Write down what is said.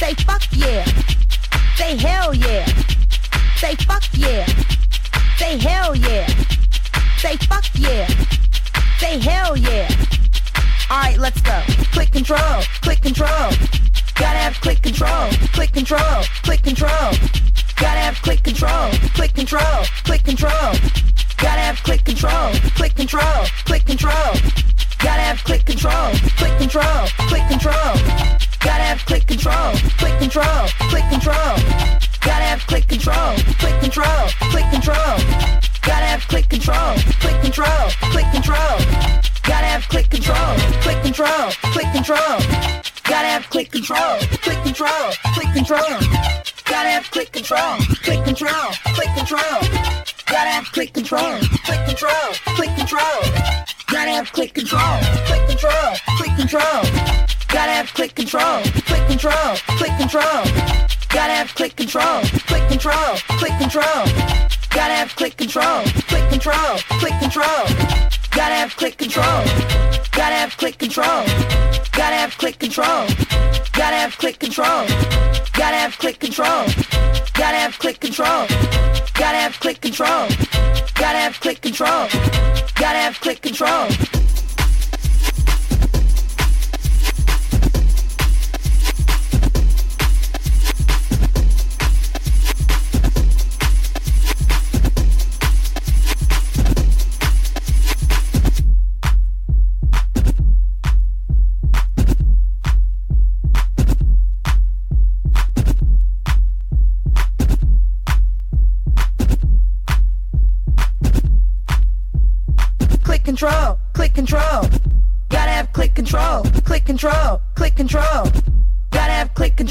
Say fuck yeah. Say hell yeah. Say fuck yeah. Say hell yeah. Say fuck yeah. Say hell yeah. Alright, let's go. Click control, click control. Gotta have click control, click control, click control. Gotta have click control, click control, click control. Gotta have click control, click control, click control. Gotta have click control, click control, click control. Gotta have click control, click control, click control. Gotta have click control, click control, click control. Gotta have click control, click control, click control. Gotta have click control, click control, click control. Gotta have click control, click control, click control. Gotta have click control, click control, click control. Gotta have click control, click control, click control. Gotta have click control, click control, click control. Gotta have click control, click control, click control. Gotta have click control, click control, click control. Gotta have click control, click control, click control. Gotta have click control. Gotta have click control. Gotta have click control. Gotta have click control. Gotta have click control. Gotta have click control. Gotta have click control. Gotta have click control. Gotta have click control. Control, click control. Gotta have click control, click control, click control. Gotta have click control.